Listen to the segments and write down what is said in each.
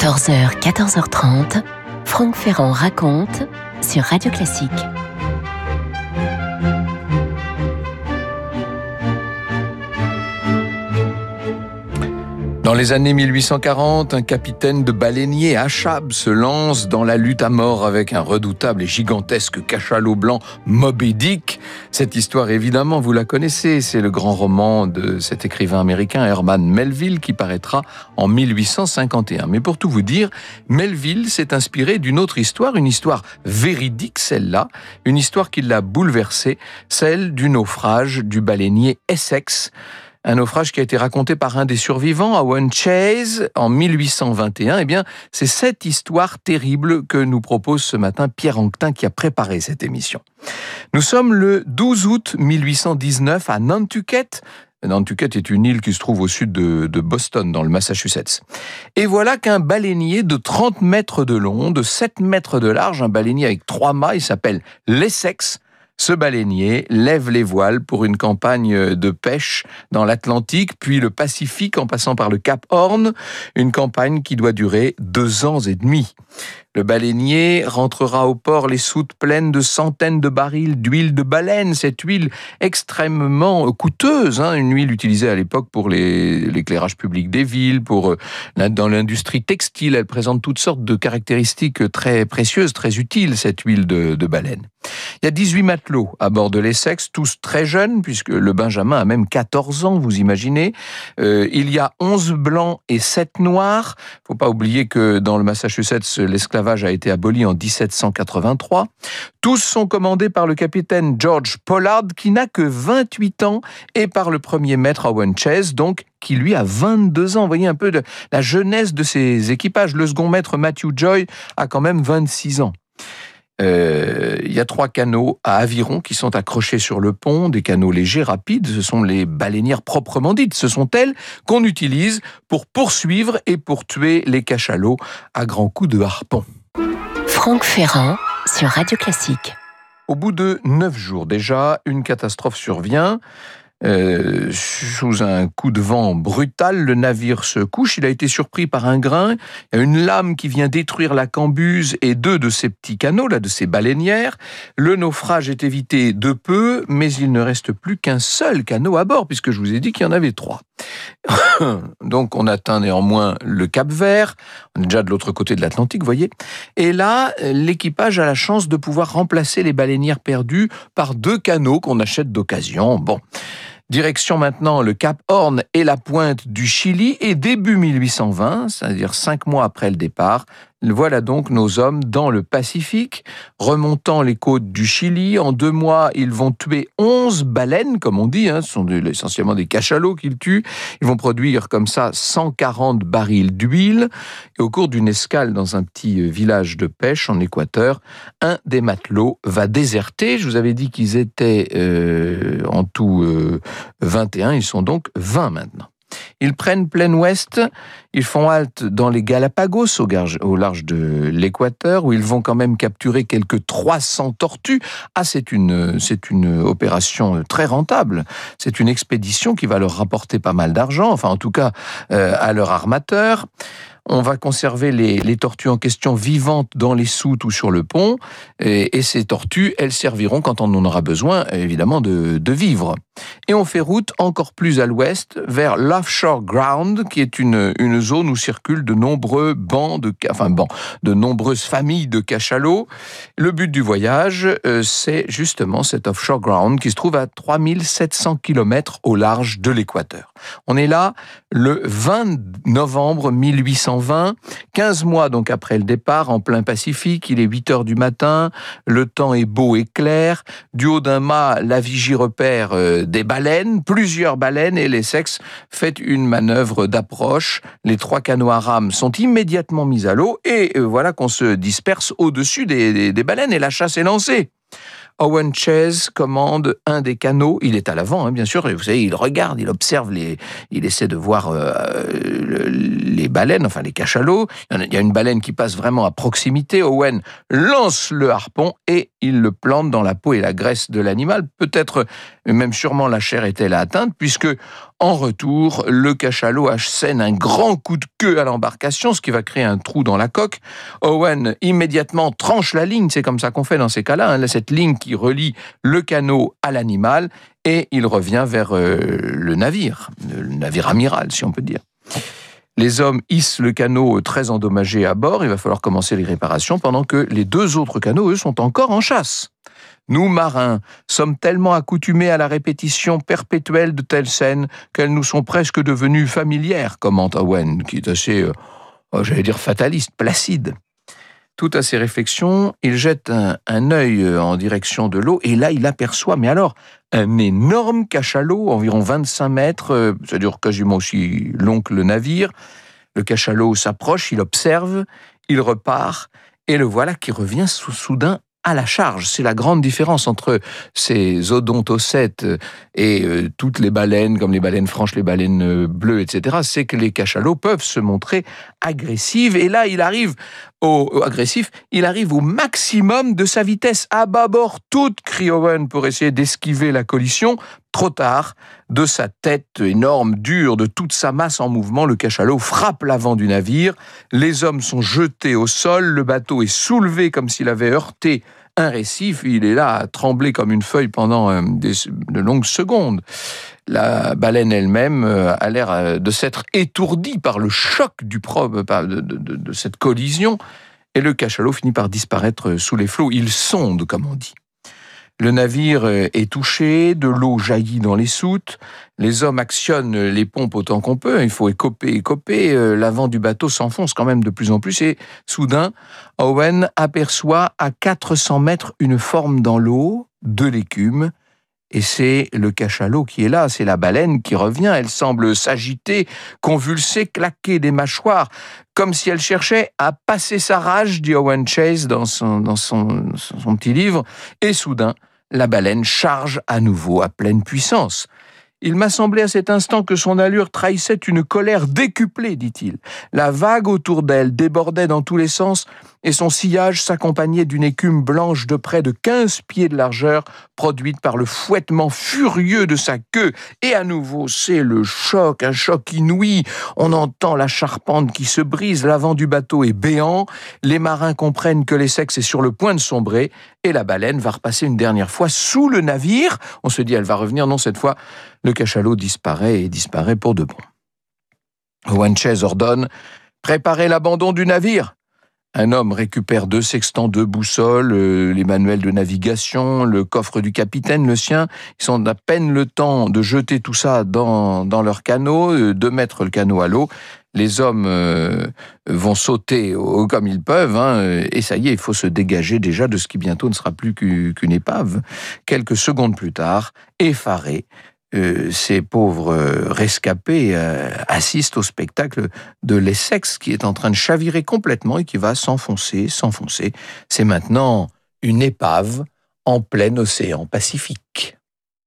14h, 14h30, Franck Ferrand raconte sur Radio Classique. Dans les années 1840, un capitaine de baleiniers, Achab, se lance dans la lutte à mort avec un redoutable et gigantesque cachalot blanc, Moby Dick. Cette histoire, évidemment, vous la connaissez. C'est le grand roman de cet écrivain américain Herman Melville qui paraîtra en 1851. Mais pour tout vous dire, Melville s'est inspiré d'une autre histoire, une histoire véridique, celle-là, une histoire qui l'a bouleversé, celle du naufrage du baleinier Essex. Un naufrage qui a été raconté par un des survivants, Owen Chase, en 1821. Eh bien, c'est cette histoire terrible que nous propose ce matin Pierre Anquetin qui a préparé cette émission. Nous sommes le 12 août 1819 à Nantucket. Nantucket est une île qui se trouve au sud de Boston, dans le Massachusetts. Et voilà qu'un baleinier de 30 mètres de long, de 7 mètres de large, un baleinier avec 3 mâts, il s'appelle l'Essex. Ce baleinier lève les voiles pour une campagne de pêche dans l'Atlantique, puis le Pacifique en passant par le Cap Horn, une campagne qui doit durer 2 ans et demi. Le baleinier rentrera au port les soutes pleines de centaines de barils d'huile de baleine, cette huile extrêmement coûteuse, une huile utilisée à l'époque pour l'éclairage public des villes, dans l'industrie textile. Elle présente toutes sortes de caractéristiques très précieuses, très utiles, cette huile de baleine. Il y a 18 matelots à bord de l'Essex, tous très jeunes, puisque le Benjamin a même 14 ans, vous imaginez. Il y a 11 blancs et 7 noirs. Il ne faut pas oublier que dans le Massachusetts, l'esclavage a été aboli en 1783. Tous sont commandés par le capitaine George Pollard, qui n'a que 28 ans, et par le premier maître Owen Chase, donc, qui lui a 22 ans. Vous voyez un peu de la jeunesse de ces équipages. Le second maître Matthew Joy a quand même 26 ans. Il y a 3 canots à aviron qui sont accrochés sur le pont, des canots légers, rapides. Ce sont les baleinières proprement dites. Ce sont elles qu'on utilise pour poursuivre et pour tuer les cachalots à grands coups de harpon. Franck Ferrand sur Radio Classique. Au bout de 9 jours déjà, une catastrophe survient. Sous un coup de vent brutal, le navire se couche. Il a été surpris par un grain. Il y a une lame qui vient détruire la cambuse et 2 de ces petits canots, de ces baleinières. Le naufrage est évité de peu, mais il ne reste plus qu'un seul canot à bord, puisque je vous ai dit qu'il y en avait 3. Donc on atteint néanmoins le Cap-Vert. On est déjà de l'autre côté de l'Atlantique, vous voyez. Et là, l'équipage a la chance de pouvoir remplacer les baleinières perdues par 2 canots qu'on achète d'occasion. Bon. Direction maintenant le Cap Horn et la pointe du Chili, et début 1820, c'est-à-dire 5 mois après le départ, voilà donc nos hommes dans le Pacifique, remontant les côtes du Chili. En 2 mois, ils vont tuer 11 baleines, comme on dit, ce sont essentiellement des cachalots qu'ils tuent. Ils vont produire comme ça 140 barils d'huile. Et au cours d'une escale dans un petit village de pêche en Équateur, un des matelots va déserter. Je vous avais dit qu'ils étaient en tout 21, ils sont donc 20 maintenant. Ils prennent plein ouest, ils font halte dans les Galapagos, au large de l'Équateur, où ils vont quand même capturer quelques 300 tortues. C'est une opération très rentable. C'est une expédition qui va leur rapporter pas mal d'argent, enfin en tout cas à leur armateur. On va conserver les tortues en question vivantes dans les soutes ou sur le pont, et ces tortues, elles serviront quand on en aura besoin, évidemment, de vivre. Et on fait route encore plus à l'ouest, vers l'Offshore Ground, qui est une zone où circulent de nombreux de nombreuses familles de cachalots. Le but du voyage, c'est justement cet Offshore Ground qui se trouve à 3700 km au large de l'Équateur. On est là le 20 novembre 1820, 15 mois donc après le départ, en plein Pacifique. Il est 8h du matin, le temps est beau et clair. Du haut d'un mât, la vigie repère des baleines, plusieurs baleines, et l'Essex fait une manœuvre d'approche. Les 3 canots à rame sont immédiatement mis à l'eau, et voilà qu'on se disperse au-dessus des baleines, et la chasse est lancée. Owen Chase commande un des canots. Il est à l'avant, bien sûr. Et vous savez, il regarde, il observe, il essaie de voir les baleines, enfin les cachalots. Il y a une baleine qui passe vraiment à proximité. Owen lance le harpon et il le plante dans la peau et la graisse de l'animal. Peut-être, même sûrement, la chair est-elle atteinte, puisque En retour, le cachalot assène un grand coup de queue à l'embarcation, ce qui va créer un trou dans la coque. Owen immédiatement tranche la ligne, c'est comme ça qu'on fait dans ces cas-là, cette ligne qui relie le canot à l'animal, et il revient vers le navire amiral, si on peut dire. Les hommes hissent le canot très endommagé à bord, il va falloir commencer les réparations, pendant que les 2 autres canots, eux, sont encore en chasse. Nous, marins, sommes tellement accoutumés à la répétition perpétuelle de telles scènes qu'elles nous sont presque devenues familières, commente Owen, qui est assez, fataliste, placide. Tout à ces réflexions, il jette un œil en direction de l'eau, et là, il aperçoit, mais alors, un énorme cachalot, environ 25 mètres, ça dure quasiment aussi long que le navire. Le cachalot s'approche, il observe, il repart, et le voilà qui revient soudain à la charge. C'est la grande différence entre ces odontocètes et toutes les baleines, comme les baleines franches, les baleines bleues, etc., c'est que les cachalots peuvent se montrer agressifs. Et là, il arrive au maximum de sa vitesse. À bâbord, toute, crie Owen pour essayer d'esquiver la collision. Trop tard, de sa tête énorme, dure, de toute sa masse en mouvement, le cachalot frappe l'avant du navire. Les hommes sont jetés au sol, le bateau est soulevé comme s'il avait heurté un récif. Il est là à trembler comme une feuille pendant de longues secondes. La baleine elle-même a l'air de s'être étourdie par le choc de cette collision, et le cachalot finit par disparaître sous les flots. Il sonde, comme on dit. Le navire est touché, de l'eau jaillit dans les soutes, les hommes actionnent les pompes autant qu'on peut, il faut écoper, l'avant du bateau s'enfonce quand même de plus en plus, et soudain, Owen aperçoit à 400 mètres une forme dans l'eau, de l'écume, et c'est le cachalot qui est là, c'est la baleine qui revient, elle semble s'agiter, convulser, claquer des mâchoires, comme si elle cherchait à passer sa rage, dit Owen Chase dans son petit livre, et soudain, la baleine charge à nouveau à pleine puissance. Il m'a semblé à cet instant que son allure trahissait une colère décuplée, dit-il. La vague autour d'elle débordait dans tous les sens et son sillage s'accompagnait d'une écume blanche de près de 15 pieds de largeur, produite par le fouettement furieux de sa queue. Et à nouveau, c'est le choc, un choc inouï. On entend la charpente qui se brise, l'avant du bateau est béant, les marins comprennent que l'Essex est sur le point de sombrer, et la baleine va repasser une dernière fois sous le navire. On se dit, elle va revenir, non, cette fois, le cachalot disparaît, et disparaît pour de bon. Owen Chase ordonne « Préparez l'abandon du navire !» Un homme récupère 2 sextants, 2 boussoles, les manuels de navigation, le coffre du capitaine, le sien. Ils ont à peine le temps de jeter tout ça dans leur canot, de mettre le canot à l'eau. Les hommes vont sauter comme ils peuvent, et ça y est, il faut se dégager déjà de ce qui bientôt ne sera plus qu'une épave. Quelques secondes plus tard, effarés, ces pauvres rescapés assistent au spectacle de l'Essex qui est en train de chavirer complètement et qui va s'enfoncer. C'est maintenant une épave en plein océan Pacifique.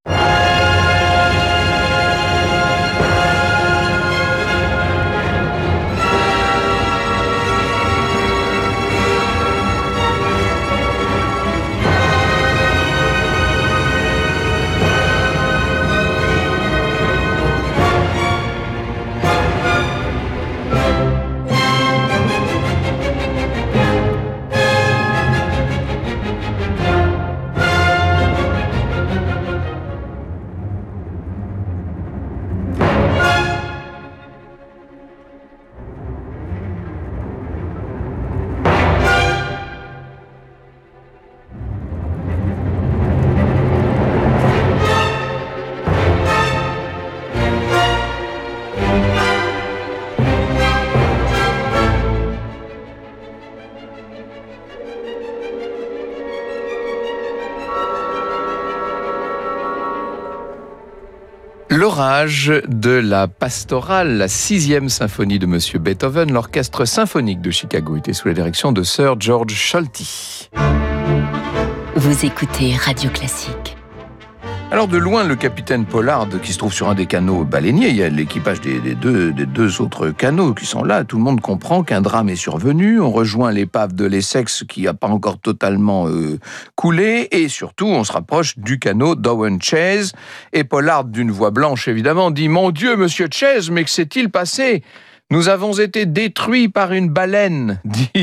L'orage de la pastorale, la 6e symphonie de Monsieur Beethoven, l'orchestre symphonique de Chicago était sous la direction de Sir George Solti. Vous écoutez Radio Classique. Alors de loin, le capitaine Pollard, qui se trouve sur un des canots baleiniers, il y a l'équipage des deux autres canots qui sont là, tout le monde comprend qu'un drame est survenu, on rejoint l'épave de l'Essex qui n'a pas encore totalement coulé, et surtout on se rapproche du canot d'Owen Chase, et Pollard, d'une voix blanche évidemment, dit « Mon Dieu, monsieur Chase, mais que s'est-il passé ? Nous avons été détruits par une baleine,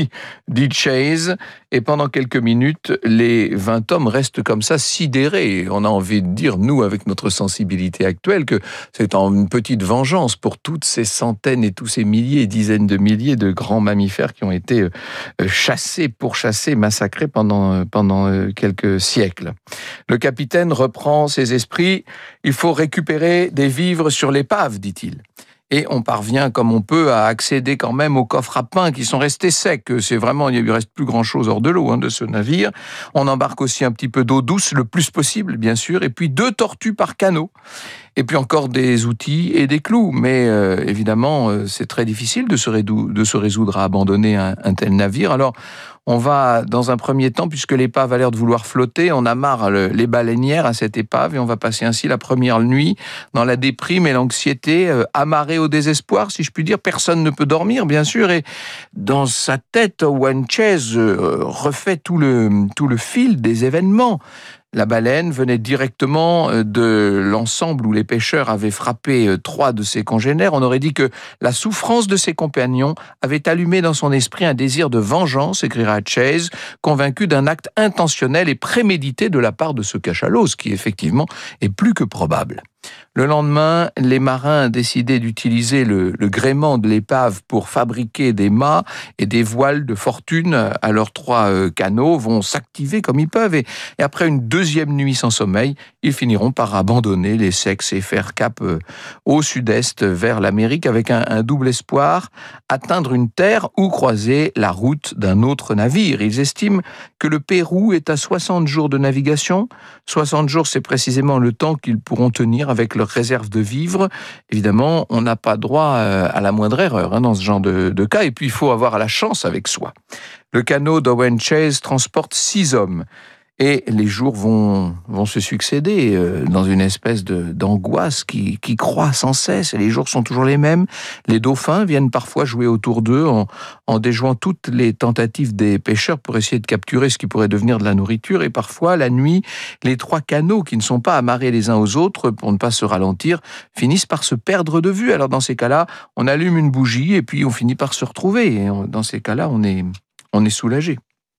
dit Chase, et pendant quelques minutes, les 20 hommes restent comme ça sidérés. On a envie de dire, nous, avec notre sensibilité actuelle, que c'est une petite vengeance pour toutes ces centaines et tous ces milliers, dizaines de milliers de grands mammifères qui ont été chassés, pourchassés, massacrés pendant quelques siècles. Le capitaine reprend ses esprits. Il faut récupérer des vivres sur l'épave, dit-il. Et on parvient comme on peut à accéder quand même aux coffres à pain qui sont restés secs. C'est vraiment, il ne reste plus grand-chose hors de l'eau de ce navire. On embarque aussi un petit peu d'eau douce, le plus possible, bien sûr, et puis 2 tortues par canot. Et puis encore des outils et des clous. Mais évidemment, c'est très difficile de se résoudre à abandonner un tel navire. Alors, on va, dans un premier temps, puisque l'épave a l'air de vouloir flotter, on amarre les baleinières à cette épave et on va passer ainsi la première nuit dans la déprime et l'anxiété, amarré au désespoir, si je puis dire. Personne ne peut dormir, bien sûr, et dans sa tête, Owen Chase refait tout le fil des événements. La baleine venait directement de l'ensemble où les pêcheurs avaient frappé 3 de ses congénères. On aurait dit que la souffrance de ses compagnons avait allumé dans son esprit un désir de vengeance, écrira Chase, convaincu d'un acte intentionnel et prémédité de la part de ce cachalot, ce qui effectivement est plus que probable. Le lendemain, les marins décidaient d'utiliser le gréement de l'épave pour fabriquer des mâts et des voiles de fortune à leurs 3 canots, vont s'activer comme ils peuvent et après une 2e nuit sans sommeil, ils finiront par abandonner l'Essex et faire cap au sud-est vers l'Amérique avec un double espoir, atteindre une terre ou croiser la route d'un autre navire. Ils estiment que le Pérou est à 60 jours de navigation. 60 jours, c'est précisément le temps qu'ils pourront tenir avec leur réserve de vivres. Évidemment, on n'a pas droit à la moindre erreur dans ce genre de cas, et puis il faut avoir la chance avec soi. Le canot d'Owen Chase transporte 6 hommes. Et les jours vont se succéder dans une espèce d'angoisse qui croît sans cesse. Et les jours sont toujours les mêmes. Les dauphins viennent parfois jouer autour d'eux en déjouant toutes les tentatives des pêcheurs pour essayer de capturer ce qui pourrait devenir de la nourriture. Et parfois, la nuit, les 3 canots qui ne sont pas amarrés les uns aux autres pour ne pas se ralentir finissent par se perdre de vue. Alors dans ces cas-là, on allume une bougie et puis on finit par se retrouver. Et dans ces cas-là, on est soulagé.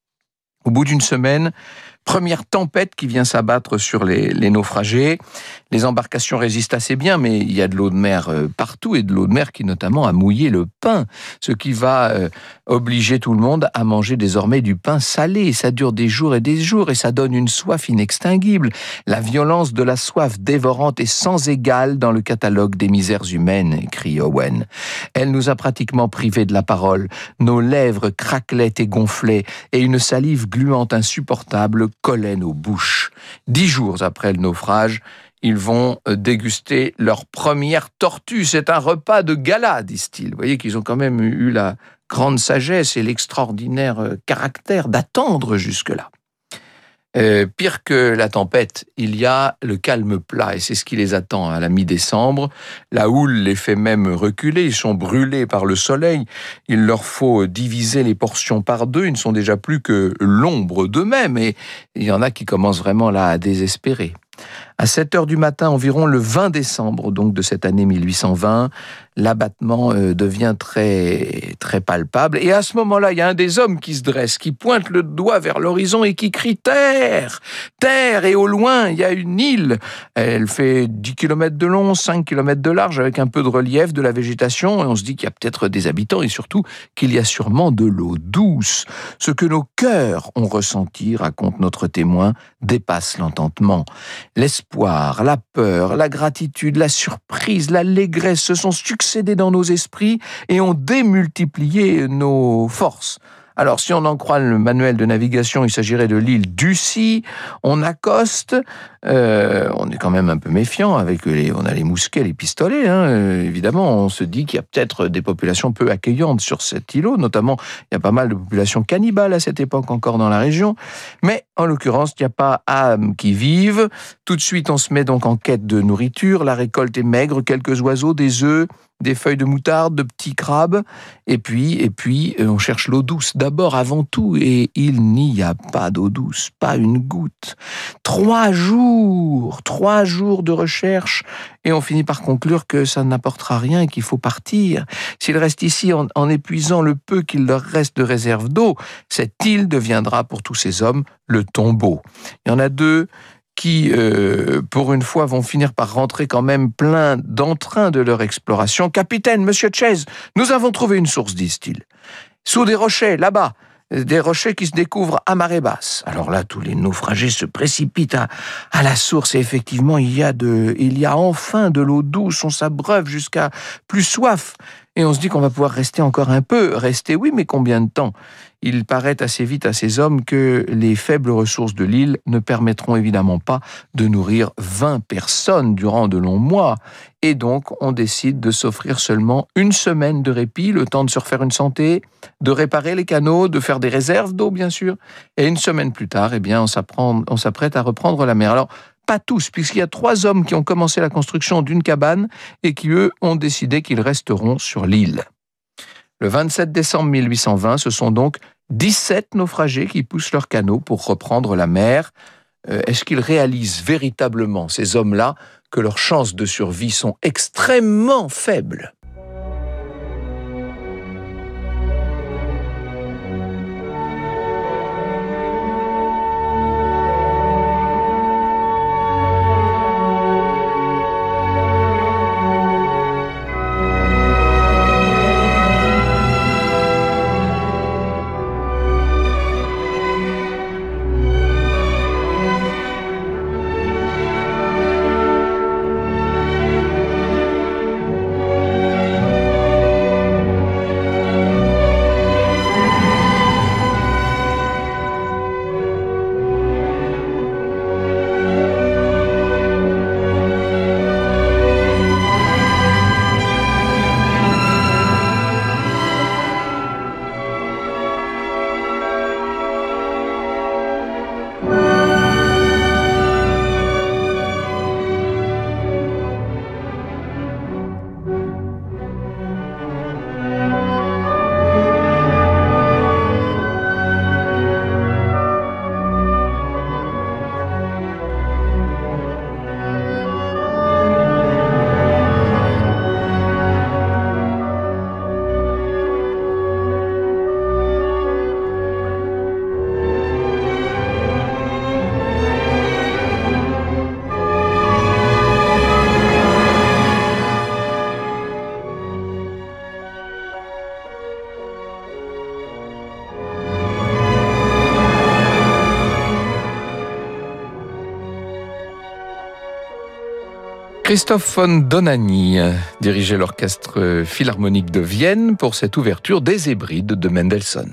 Au bout d'une semaine, première tempête qui vient s'abattre sur les naufragés. Les embarcations résistent assez bien, mais il y a de l'eau de mer partout, et de l'eau de mer qui notamment a mouillé le pain, ce qui va obliger tout le monde à manger désormais du pain salé. Ça dure des jours, et ça donne une soif inextinguible. La violence de la soif dévorante est sans égale dans le catalogue des misères humaines, écrit Owen. Elle nous a pratiquement privés de la parole. Nos lèvres craquelaient et gonflaient, et une salive gluante insupportable collait nos bouches. 10 jours après le naufrage, ils vont déguster leur première tortue. C'est un repas de gala, disent-ils. Vous voyez qu'ils ont quand même eu la grande sagesse et l'extraordinaire caractère d'attendre jusque-là. Pire que la tempête, il y a le calme plat, et c'est ce qui les attend à la mi-décembre. La houle les fait même reculer, ils sont brûlés par le soleil, il leur faut diviser les portions par 2, ils ne sont déjà plus que l'ombre d'eux-mêmes, et il y en a qui commencent vraiment là à désespérer. À 7h du matin environ, le 20 décembre donc de cette année 1820, l'abattement devient très, très palpable. Et à ce moment-là, il y a un des hommes qui se dresse, qui pointe le doigt vers l'horizon et qui crie « Terre ! Terre !» Et au loin, il y a une île. Elle fait 10 km de long, 5 km de large, avec un peu de relief, de la végétation. Et on se dit qu'il y a peut-être des habitants et surtout qu'il y a sûrement de l'eau douce. Ce que nos cœurs ont ressenti, raconte notre témoin, dépasse l'entendement. L'espoir, la peur, la gratitude, la surprise, l'allégresse se sont succédés dans nos esprits et ont démultiplié nos forces. Alors, si on en croit le manuel de navigation, il s'agirait de l'île d'Ussy. On accoste, On est quand même un peu méfiant on a les mousquets, les pistolets, évidemment. On se dit qu'il y a peut-être des populations peu accueillantes sur cet îlot, notamment il y a pas mal de populations cannibales à cette époque encore dans la région. Mais en l'occurrence, il n'y a pas âme qui vive. Tout de suite, on se met donc en quête de nourriture. La récolte est maigre, quelques oiseaux, des œufs, des feuilles de moutarde, de petits crabes. Et puis, on cherche l'eau douce d'abord, avant tout. Et il n'y a pas d'eau douce, pas une goutte. 3 jours de recherche. Et on finit par conclure que ça n'apportera rien et qu'il faut partir. S'ils restent ici en épuisant le peu qu'il leur reste de réserve d'eau, cette île deviendra pour tous ces hommes le tombeau. Il y en a 2 qui, pour une fois, vont finir par rentrer quand même plein d'entrain de leur exploration. « Capitaine, monsieur Chase, nous avons trouvé une source, disent-ils. Sous des rochers, là-bas, des rochers qui se découvrent à marée basse. » Alors là, tous les naufragés se précipitent à la source et effectivement, il y a enfin de l'eau douce, on s'abreuve jusqu'à plus soif. Et on se dit qu'on va pouvoir rester encore un peu. Rester, oui, mais combien de temps ? Il paraît assez vite à ces hommes que les faibles ressources de l'île ne permettront évidemment pas de nourrir 20 personnes durant de longs mois. Et donc, on décide de s'offrir seulement 1 semaine de répit, le temps de se refaire une santé, de réparer les canaux, de faire des réserves d'eau, bien sûr. Et 1 semaine plus tard, on s'apprête à reprendre la mer. Alors, pas tous, puisqu'il y a 3 hommes qui ont commencé la construction d'une cabane et qui, eux, ont décidé qu'ils resteront sur l'île. Le 27 décembre 1820, ce sont donc 17 naufragés qui poussent leur canot pour reprendre la mer. Est-ce qu'ils réalisent véritablement, ces hommes-là, que leurs chances de survie sont extrêmement faibles ? Christoph von Dohnanyi dirigeait l'orchestre philharmonique de Vienne pour cette ouverture des Hébrides de Mendelssohn.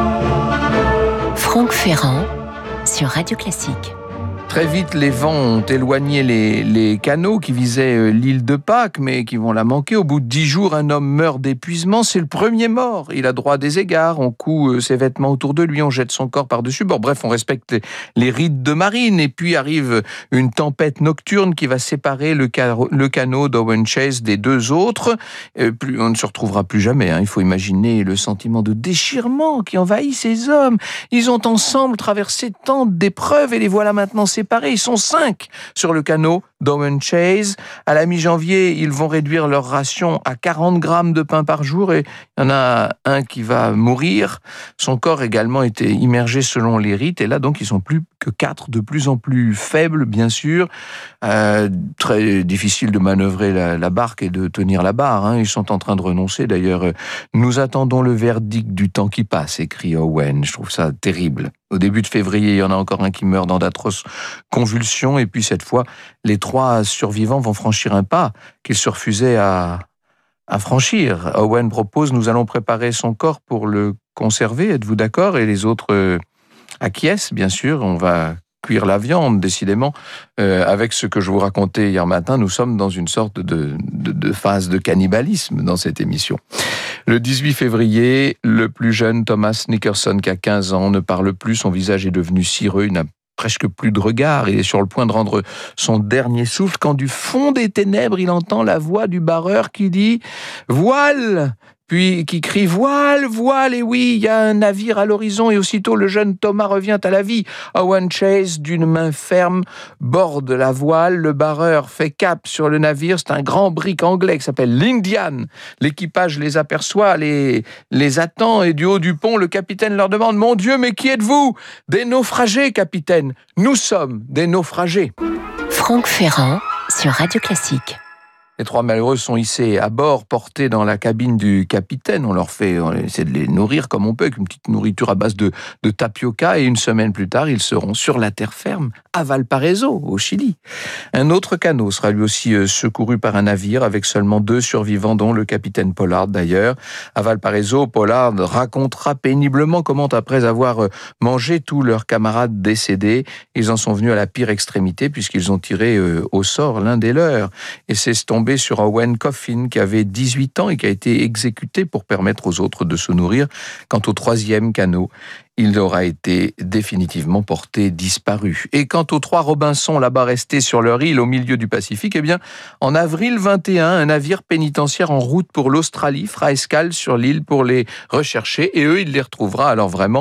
Franck Ferrand sur Radio Classique. Très vite, les vents ont éloigné les canots qui visaient l'île de Pâques, mais qui vont la manquer. Au bout de 10 jours, un homme meurt d'épuisement. C'est le premier mort. Il a droit à des égards. On coud ses vêtements autour de lui. On jette son corps par-dessus bord. Bref, on respecte les rites de marine. Et puis arrive une tempête nocturne qui va séparer le canot d'Owen Chase des 2 autres. On ne se retrouvera plus jamais. Il faut imaginer le sentiment de déchirement qui envahit ces hommes. Ils ont ensemble traversé tant d'épreuves et les voilà maintenant séparés. Ils sont 5 sur le canot d'Owen Chase. À la mi-janvier, ils vont réduire leur ration à 40 grammes de pain par jour et il y en a un qui va mourir. Son corps également était immergé selon les rites et là donc ils sont plus que 4, de plus en plus faibles bien sûr. Très difficile de manœuvrer la barque et de tenir la barre. Ils sont en train de renoncer d'ailleurs. Nous attendons le verdict du temps qui passe, écrit Owen. Je trouve ça terrible. Au début de février, il y en a encore un qui meurt dans d'atroces convulsions. Et puis cette fois, les 3 survivants vont franchir un pas qu'ils se refusaient à franchir. Owen propose, nous allons préparer son corps pour le conserver. Êtes-vous d'accord ? Et les autres acquiescent, bien sûr. On va cuire la viande, décidément. Avec ce que je vous racontais hier matin, nous sommes dans une sorte de phase de cannibalisme dans cette émission. Le 18 février, le plus jeune Thomas Nickerson, qui a 15 ans, ne parle plus, son visage est devenu cireux, il n'a presque plus de regard, il est sur le point de rendre son dernier souffle, quand du fond des ténèbres, il entend la voix du barreur qui dit « Voile !» puis qui crie « Voile, voile !» Et oui, il y a un navire à l'horizon, et aussitôt le jeune Thomas revient à la vie. Owen Chase, d'une main ferme, borde la voile, le barreur fait cap sur le navire, c'est un grand brick anglais qui s'appelle l'Indian. L'équipage les aperçoit, les attend, et du haut du pont, le capitaine leur demande « Mon Dieu, mais qui êtes-vous » ? « Des naufragés, capitaine. Nous sommes des naufragés. » Franck Ferrand sur Radio Classique. Les trois malheureux sont hissés à bord, portés dans la cabine du capitaine. On essaie de les nourrir comme on peut, avec une petite nourriture à base de tapioca. Et une semaine plus tard, ils seront sur la terre ferme, à Valparaiso, au Chili. Un autre canot sera lui aussi secouru par un navire, avec seulement 2 survivants, dont le capitaine Pollard d'ailleurs. À Valparaiso, Pollard racontera péniblement comment, après avoir mangé tous leurs camarades décédés, ils en sont venus à la pire extrémité, puisqu'ils ont tiré au sort l'un des leurs. Et c'est tombé sur Owen Coffin, qui avait 18 ans et qui a été exécuté pour permettre aux autres de se nourrir. Quant au 3e canot, il aura été définitivement porté disparu. Et quant aux 3 Robinson, là-bas restés sur leur île au milieu du Pacifique, eh bien, en avril 21, un navire pénitentiaire en route pour l'Australie fera escale sur l'île pour les rechercher, et eux, il les retrouvera alors vraiment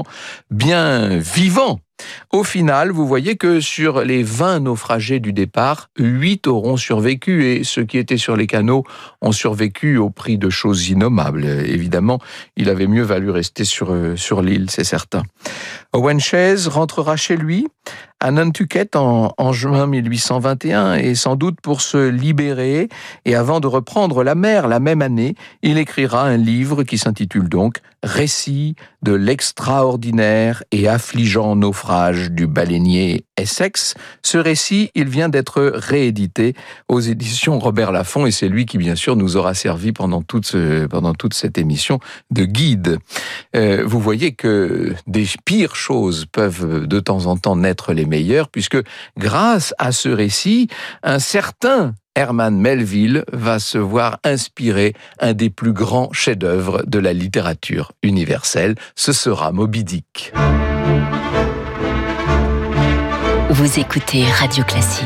bien vivants. Au final, vous voyez que sur les 20 naufragés du départ, 8 auront survécu, et ceux qui étaient sur les canots ont survécu au prix de choses innommables. Évidemment, il avait mieux valu rester sur l'île, c'est certain. Owen Chase rentrera chez lui à Nantucket en juin 1821, et sans doute pour se libérer, et avant de reprendre la mer la même année, il écrira un livre qui s'intitule donc « Récit de l'extraordinaire et affligeant naufrage du baleinier Essex ». Ce récit, il vient d'être réédité aux éditions Robert Laffont, et c'est lui qui, bien sûr, nous aura servi pendant toute cette émission de guide. Vous voyez que des pires choses peuvent de temps en temps naître les meilleures, puisque grâce à ce récit, un certain Herman Melville va se voir inspirer un des plus grands chefs-d'œuvre de la littérature universelle. Ce sera Moby Dick. Vous écoutez Radio Classique.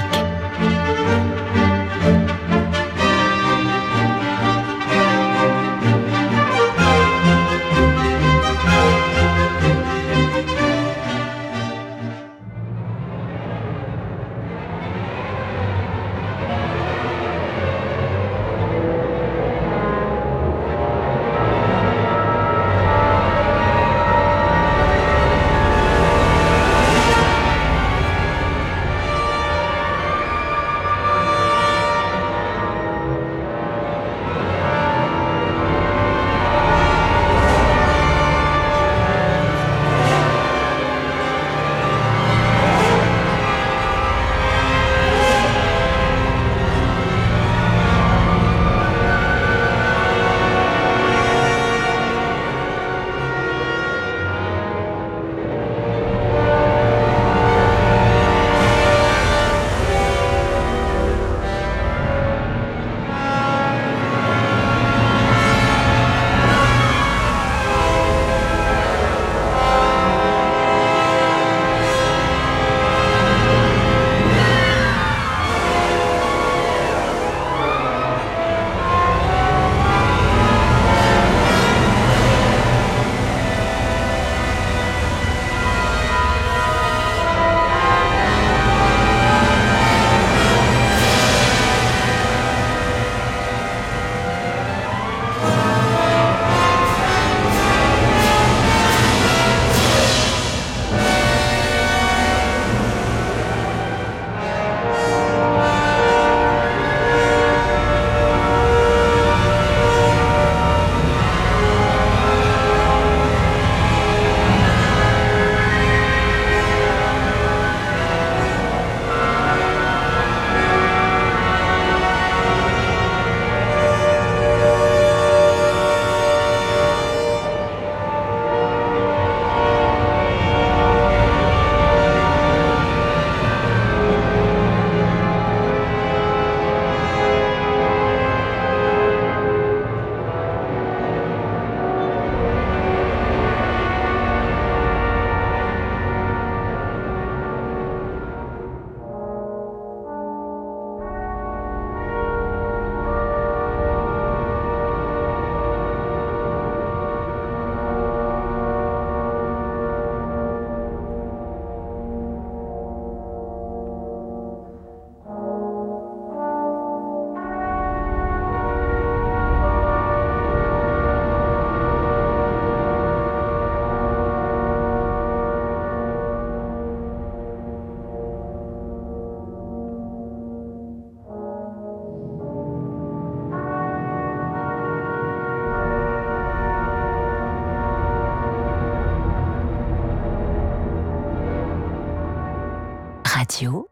Radio,